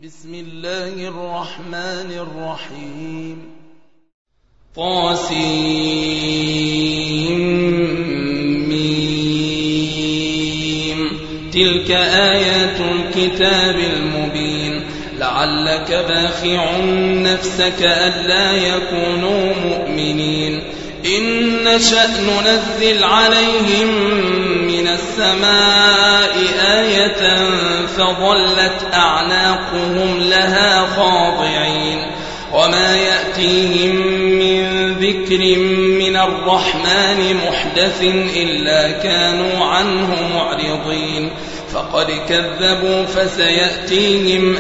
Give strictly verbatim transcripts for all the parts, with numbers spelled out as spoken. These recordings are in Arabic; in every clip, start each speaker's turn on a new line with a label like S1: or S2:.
S1: بسم الله الرحمن الرحيم طاسيم تلك آيات الكتاب المبين لعلك باخع نفسك ألا يكونوا مؤمنين إن نشأ ننزل عليهم من السماء آية فظلت أعناقهم لها خاضعين وما يأتيهم من ذكر من الرحمن محدث إلا كانوا عنه معرضين فقد كذبوا فسيأتيهم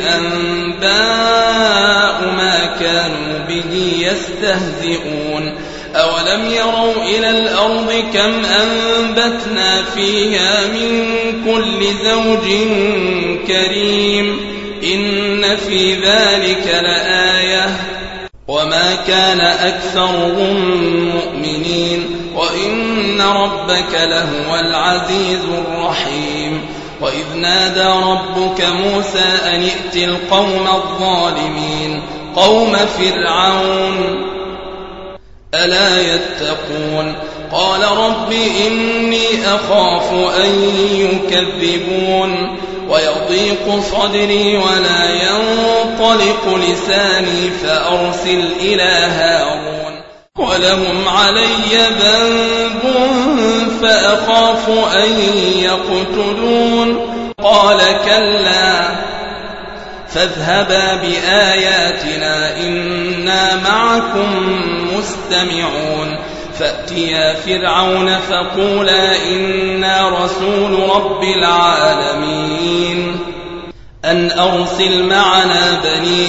S1: أنباء ما كانوا به يستهزئون أولم يروا إلى الأرض كم أنبتنا فيها من كل زوج كريم إن في ذلك لآية وما كان أكثرهم مؤمنين وإن ربك لهو العزيز الرحيم وإذ نادى ربك موسى أن ائت القوم الظالمين قوم فرعون ألا يتقون قال رب إني أخاف أن يكذبون ويضيق صدري ولا ينطلق لساني فأرسل إلى هارون ولهم علي ذنب فأخاف أن يقتلون قال كلا فاذهبا بآياتنا إنا معكم مستمعون فأتيا فرعون فقولا إنا رسول رب العالمين أن أرسل معنا بني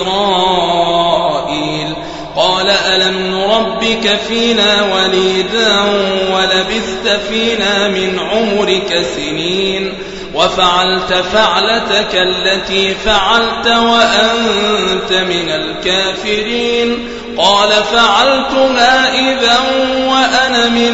S1: إسرائيل قال ألم نربك فينا وليدا ولبثت فينا من عمرك سنين وفعلت فعلتك التي فعلت وأنت من الكافرين قال فعلتها إذا وأنا من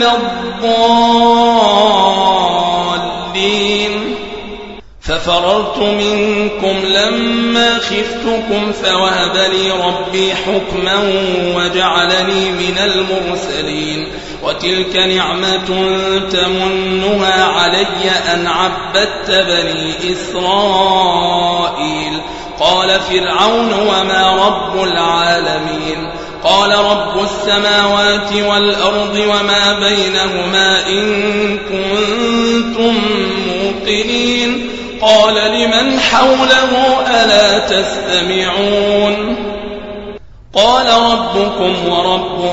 S1: الضالين ففررت منكم لما خفتكم فوهب لي ربي حكما وجعلني من المرسلين وتلك نعمة تمنها علي أن عبدت بني إسرائيل قال فرعون وما رب العالمين قال رب السماوات والأرض وما بينهما إن كنتم موقنين قال لمن حوله ألا تستمعون قال ربكم ورب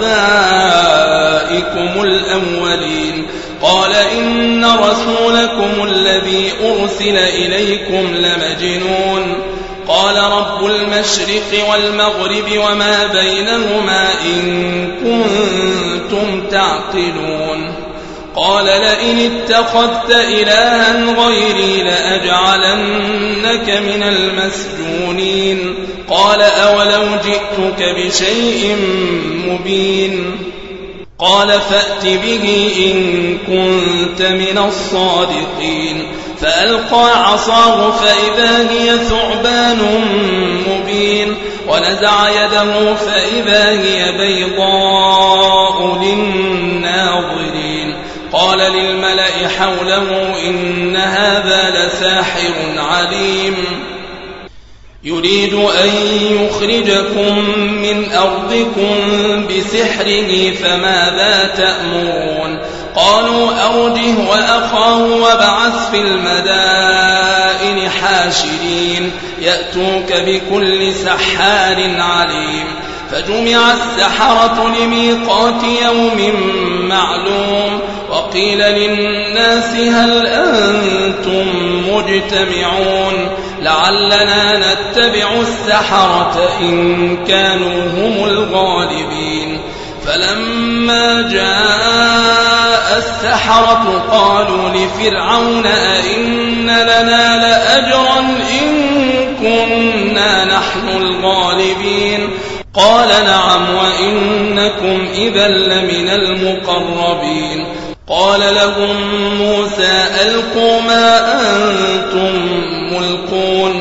S1: آبائكم الأولين قال إن رسولكم الذي أرسل إليكم لمجنون قال رب المشرق والمغرب وما بينهما إن كنتم تعقلون قال لئن اتخذت إلها غيري لأجعلنك من المسجونين قال أولو جئتك بشيء مبين قال فأت به إن كنت من الصادقين فألقى عصاه فإذا هي ثعبان مبين ونزع يده فإذا هي بيضاء للناظرين قال للملأ حوله إن هذا لساحر عليم يريد أن يخرجكم من أرضكم بسحره فماذا تأمرون قالوا أرجه وأخاه وابعث في المدائن حاشرين يأتوك بكل سحار عليم فجمع السحرة لميقات يوم معلوم وقيل للناس هل أنتم مجتمعون لعلنا نتبع السحرة إن كانوا هم الغالبين فلما جاء السحرة قالوا لفرعون أئن لنا لأجرا إن كنا نحن الغالبين قال نعم وإنكم إذا لمن المقربين قال لهم موسى ألقوا ما أنتم ملقون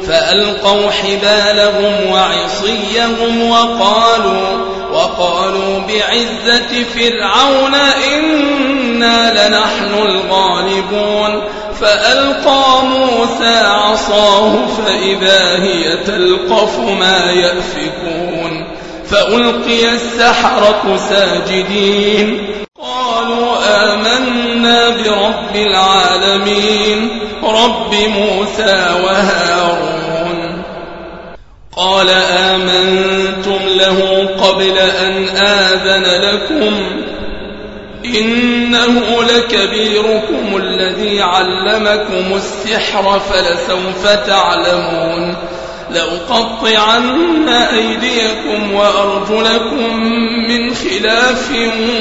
S1: فألقوا حبالهم وعصيهم وقالوا وقالوا بعزة فرعون إنا لنحن الغالبون فألقى موسى عصاه فإذا هي تلقف ما يأفكون فألقي السحرة ساجدين قالوا آمنا برب العالمين رب موسى وهارون قال آمنتم له قبل أن آذن لكم إنه لكبيركم الذي علمكم السحر فلسوف تعلمون لأقطعن أيديكم وأرجلكم من خلاف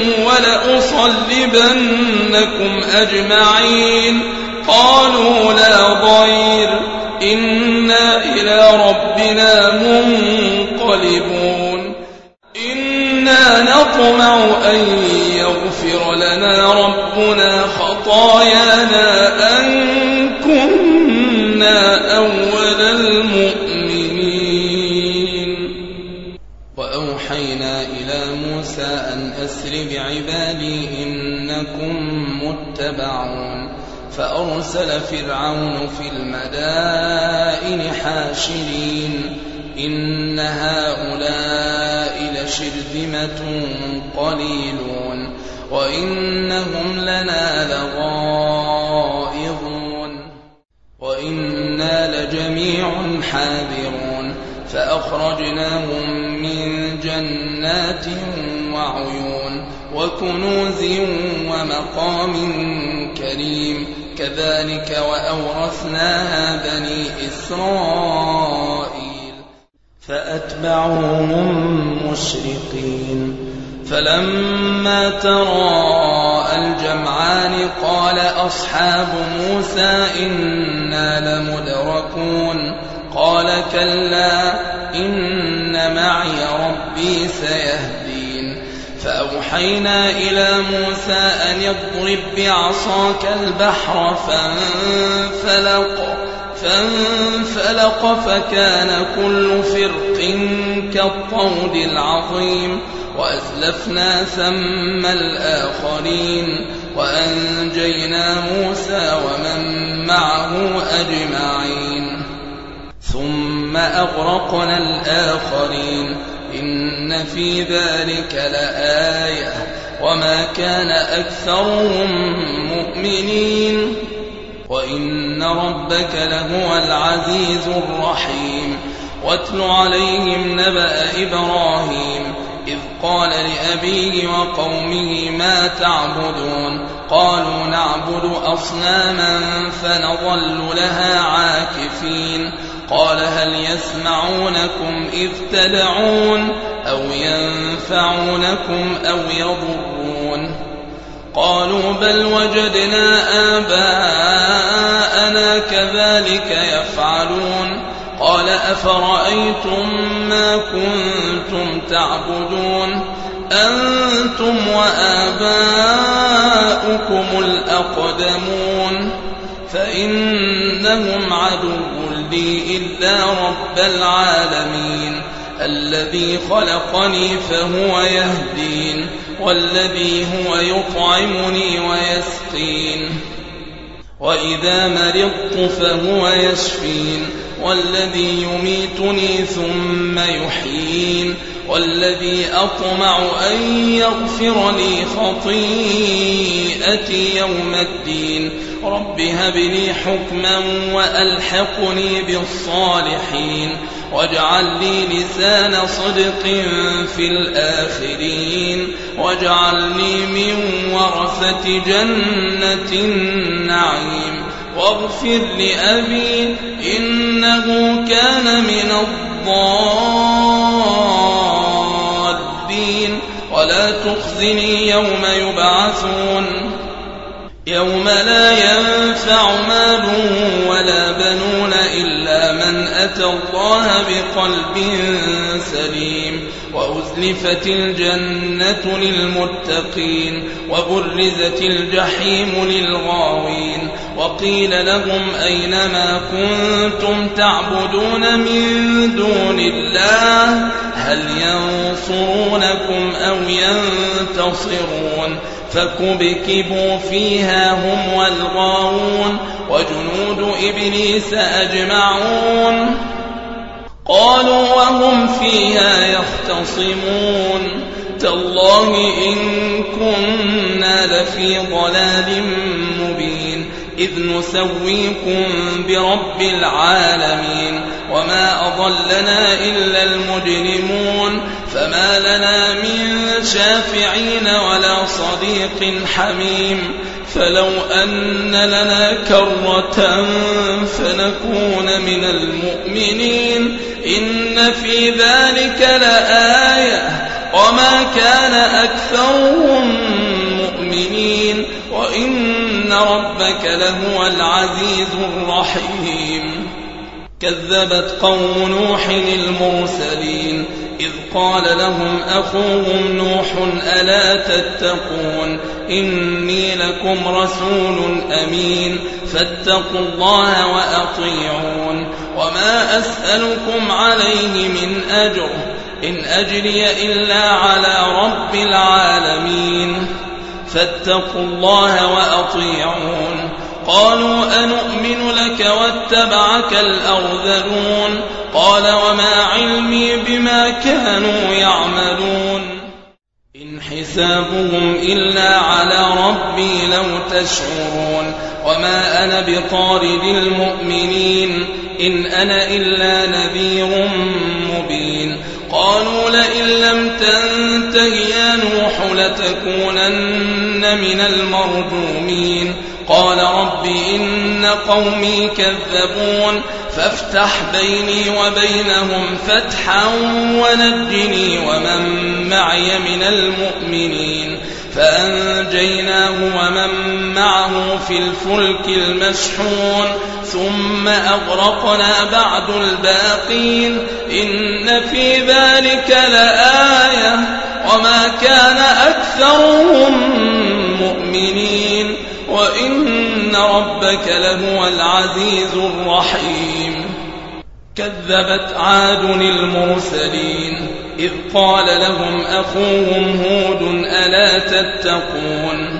S1: ولأصلبنكم أجمعين قالوا لا ضير إنا إلى ربنا منقلبون إنا نطمع أن يغفر لنا ربنا خطايانا أن كنا أول المؤمنين وأوحينا إلى موسى أن أسر بعبادي إنكم متبعون فأرسل فرعون في المدائن حاشرين إن هؤلاء لشرذمة قليلون وإنهم لنا لغائظون وإنا لجميع حاذرون فأخرجناهم من جنات وعيون وكنوز ومقام كريم كذلك وأورثناها بني إسرائيل فأتبعوهم مشرقين فلما تراءى الجمعان قال أصحاب موسى إنا لمدركون قال كلا إن معي ربي سيهدين فأوحينا إلى موسى أن يضرب بعصاك البحر فانفلق فانفلق فكان كل فرق كالطود العظيم وأزلفنا ثم الآخرين وأنجينا موسى ومن معه أجمعين ثم أغرقنا الآخرين إن في ذلك لآية وما كان أكثرهم مؤمنين وإن ربك لهو العزيز الرحيم واتل عليهم نبأ إبراهيم إذ قال لأبيه وقومه ما تعبدون قالوا نعبد أصناما فنظل لها عاكفين قال هل يسمعونكم إذ تدعون أو ينفعونكم أو يضرون قالوا بل وجدنا آباءنا كذلك يفعلون قال أفرأيتم ما كنتم تعبدون أنتم وآباؤكم الأقدمون فإنهم عدو لي إلا رب العالمين الذي خلقني فهو يهدين والذي هو يطعمني ويسقين وإذا مرضت فهو يشفين والذي يميتني ثم يحيين والذي أطمع أن يغفر لي خطيئتي يوم الدين رب هب لي حكما وألحقني بالصالحين واجعل لي لسان صدق في الآخرين واجعلني من ورثة جنة النعيم واغفر لأبي إنه كان من الضالين ولا تخزني يوم يبعثون يوم لا ينفع مال ولا بنون إلا من أتى الله بقلب سليم وأزلفت الجنة للمتقين وبرزت الجحيم للغاوين وقيل لهم أين ما كنتم تعبدون من دون الله هل ينصرونكم أو ينتصرون فكبكبوا فيها هم والغاوون وجنود إبليس أجمعون قالوا وهم فيها يختصمون تالله إن كنا لفي ضلال مبين إذ نسويكم برب العالمين وما أضلنا إلا المجرمون فما لنا من شافعين ولا صديق حميم فلو أن لنا كرة فنكون من المؤمنين إن في ذلك لآية وما كان أكثرهم مؤمنين وإن ربك لهو العزيز الرحيم كذبت قوم نوح المرسلين إذ قال لهم أخوهم نوح ألا تتقون إني لكم رسول أمين فاتقوا الله وأطيعون وما أسألكم عليه من أجر إن أجري إلا على رب العالمين فاتقوا الله وأطيعون قالوا أنؤمن لك واتبعك الأرذلون قال وما علمي بما كانوا يعملون إن حسابهم إلا على ربي لو تشعرون وما أنا بطارد المؤمنين إن أنا إلا نذير مبين قالوا لئن لم تنته يا نوح لتكونن من المرجومين قال رب إن قومي كذبون فافتح بيني وبينهم فتحا ونجني ومن معي من المؤمنين فأنجيناه ومن معه في الفلك المشحون ثم أغرقنا بعد الباقين إن في ذلك لآية وما كان أكثرهم مؤمنين وإن ربك لهو العزيز الرحيم كذبت عاد المرسلين إذ قال لهم أخوهم هود ألا تتقون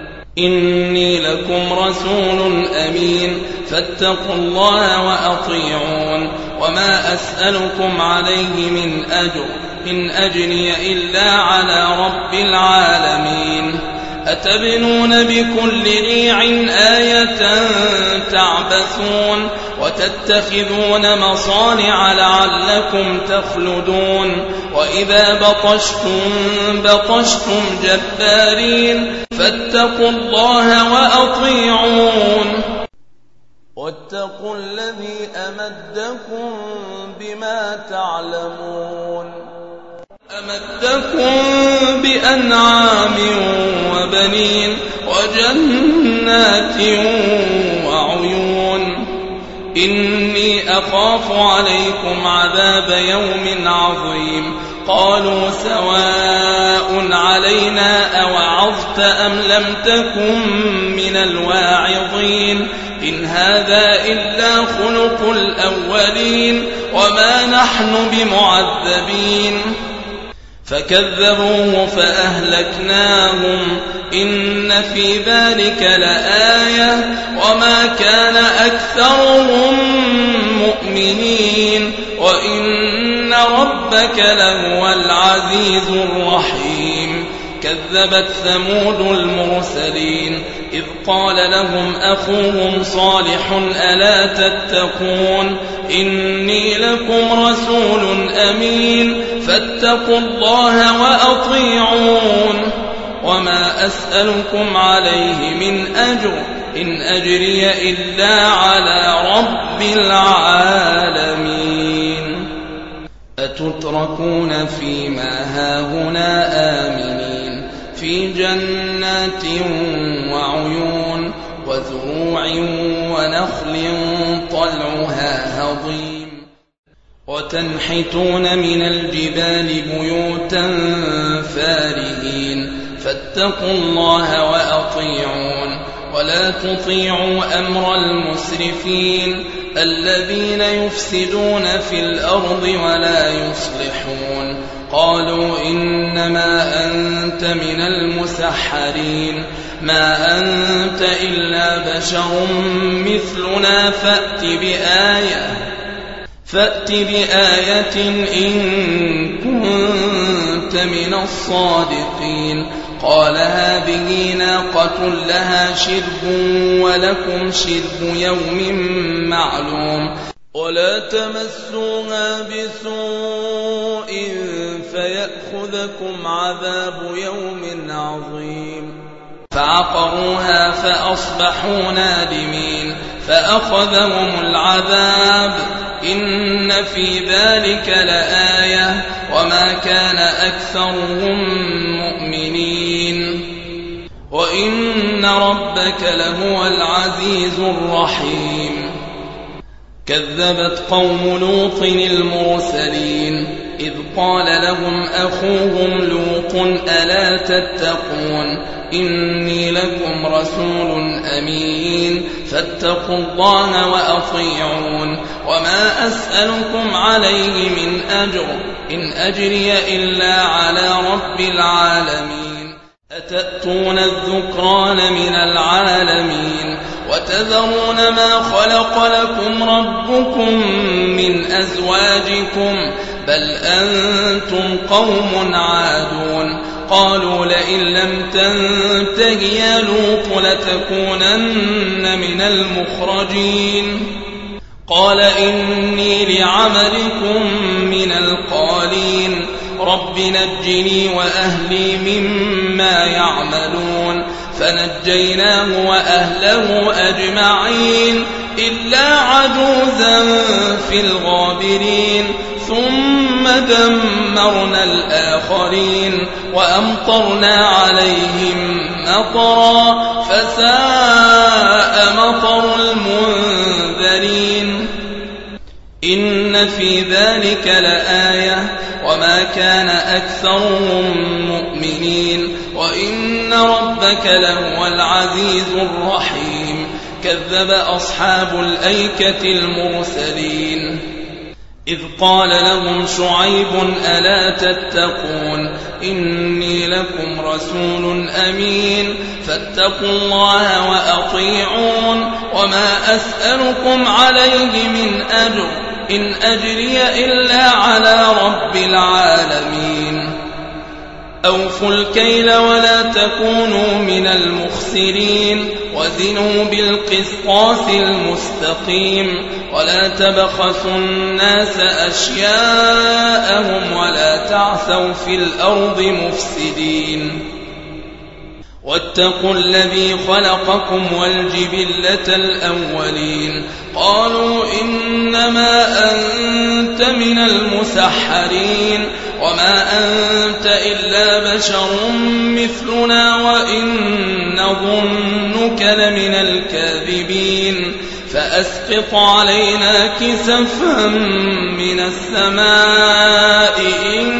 S1: إني لكم رسول أمين فاتقوا الله وأطيعون وما أسألكم عليه من أجر إن أجري إلا على رب العالمين أتبنون بكل ريع آية تعبثون وتتخذون مصانع لعلكم تخلدون وإذا بطشتم بطشتم جبارين فاتقوا الله وأطيعون واتقوا الذي أمدكم بما تعلمون أمدكم بأنعام وبنين وجنات وعيون إني أخاف عليكم عذاب يوم عظيم قالوا سواء علينا أوعظت أم لم تكن من الواعظين إن هذا إلا خلق الأولين وما نحن بمعذبين فكذبوه فأهلكناهم إن في ذلك لآية وما كان أكثرهم مؤمنين وإن ربك لهو العزيز الرحيم كذبت ثمود المرسلين إذ قال لهم أخوهم صالح ألا تتقون إني لكم رسول أمين فاتقوا الله وأطيعون وما أسألكم عليه من أجر إن أجري إلا على رب العالمين أتتركون فيما هاهنا آمنين في جنات وعيون وزروع ونخل طلعها هضيم وتنحتون من الجبال بيوتا فارهين فاتقوا الله وأطيعون ولا تطيعوا أمر المسرفين الذين يفسدون في الأرض ولا يصلحون قالوا إنما أنت من المسحرين ما أنت إلا بشر مثلنا فأت بآية فأت بآية إن كنت من الصادقين قال هذه ناقة لها شرب ولكم شرب يوم معلوم ولا تمسوها بسوء فيأخذكم عذاب يوم عظيم فعقروها فأصبحوا نادمين فأخذهم العذاب إن في ذلك لآية وما كان أكثرهم مؤمنين وإن ربك لهو العزيز الرحيم كذبت قوم لوط المرسلين إذ قال لهم أخوهم لوط ألا تتقون إني لكم رسول أمين فاتقوا الله وأطيعون وما أسألكم عليه من أجر إن أجري إلا على رب العالمين أتأتون الذكران من العالمين وتذرون ما خلق لكم ربكم من أزواجكم بل أنتم قوم عادون قالوا لئن لم تنته يا لوط لتكونن من المخرجين قال إني لعملكم من القالين رب نجني وأهلي مما يعملون فنجيناه وأهله أجمعين إلا عجوزا في الغابرين ثم دمرنا الآخرين وأمطرنا عليهم مطرا فساء مطر المنذرين إن في ذلك لآية وما كان أكثرهم مؤمنين وإن ربك لهو العزيز الرحيم كذب أصحاب الأيكة المرسلين إذ قال لهم شعيب ألا تتقون إني لكم رسول أمين فاتقوا الله وأطيعون وما أسألكم عليه من أجر إن أجري إلا على رب العالمين أوفوا الكيل ولا تكونوا من المخسرين وزنوا بالقسطاس المستقيم ولا تبخسوا الناس أشياءهم ولا تعثوا في الأرض مفسدين واتقوا الذي خلقكم والجبلة الأولين قالوا إنما أنت من المسحرين وما أنت إلا بشر مثلنا وإن نظنك لمن الكاذبين فأسقط علينا كسفا من السماء إن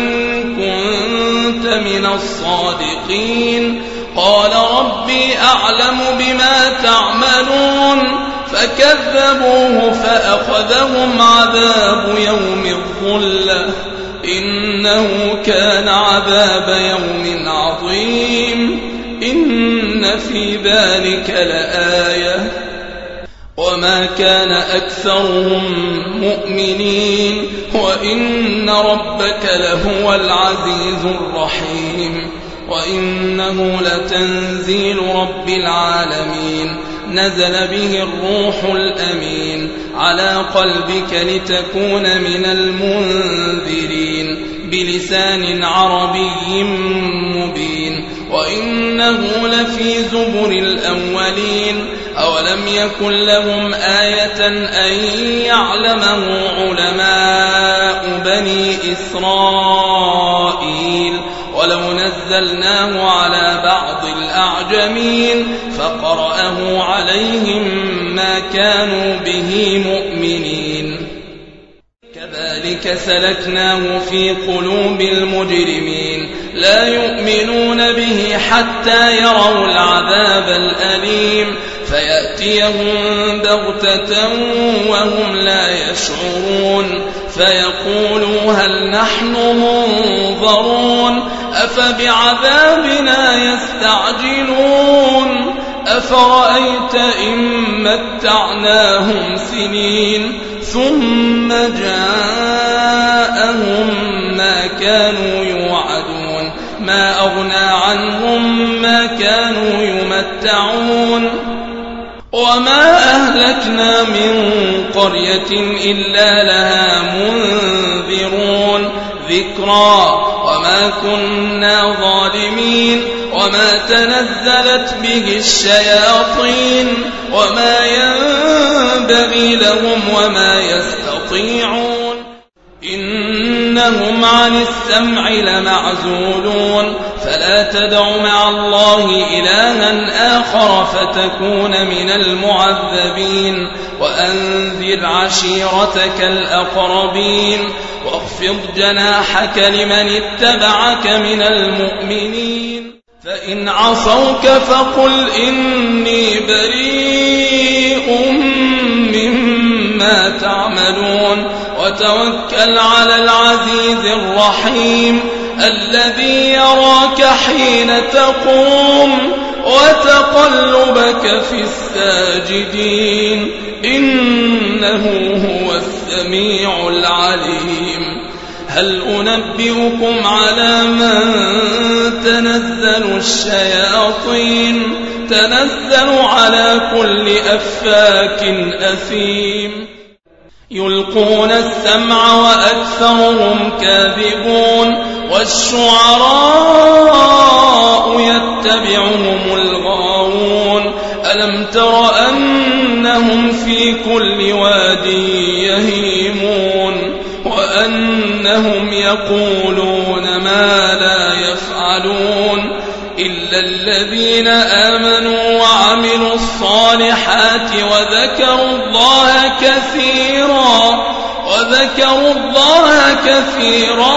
S1: كنت من الصادقين قال ربي أعلم بما تعملون فكذبوه فأخذهم عذاب يوم الظلة إنه كان عذاب يوم عظيم إن في ذلك لآية وما كان أكثرهم مؤمنين وإن ربك لهو العزيز الرحيم وإنه لتنزيل رب العالمين نزل به الروح الأمين على قلبك لتكون من المنذرين بلسان عربي مبين وإنه لفي زبر الأولين أولم يكن لهم آية أن يعلمه علماء بني إسرائيل ولو نزلناه على بعض الأعجمين فقرأه عليهم ما كانوا به مؤمنين كذلك سلكناه في قلوب المجرمين لا يؤمنون به حتى يروا العذاب الأليم فيأتيهم بغتة وهم لا يشعرون فيقولوا هل نحن منظرون أفبعذابنا يستعجلون أفرأيت إن متعناهم سنين ثم جاءهم ما كانوا يوعدون ما أغنى عنهم ما كانوا يمتعون وما أهلكنا من قرية إلا لها منذرون ذكرى وما كنا ظالمين وما تنزلت به الشياطين وما ينبغي لهم وما يستطيعون إنهم عن السمع لمعزولون فلا تدع مع الله إلها آخر فتكون من المعذبين وأنذر عشيرتك الأقربين واخفض جناحك لمن اتبعك من المؤمنين فإن عصوك فقل إني بريء مما تعملون وتوكل على العزيز الرحيم الذي يراك حين تقوم وتقلبك في الساجدين إنه هو السميع العليم هل أنبئكم على من تنزل الشياطين تنزل على كل أفاك أثيم يلقون السمع وأكثرهم كاذبون والشعراء يتبعهم الغاوون ألم تر أنهم في كل واد يهيمون وأنهم يقولون ما لا يفعلون إلا الذين آمنوا وعملوا الصالحات وذكروا الله كثيرا وذكروا الله كثيرا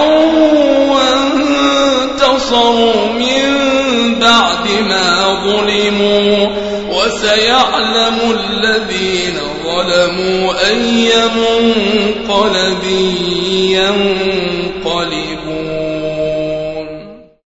S1: وانتصروا من بعد ما ظلموا وسيعلم الذين ظلموا أي منقلب ينقلب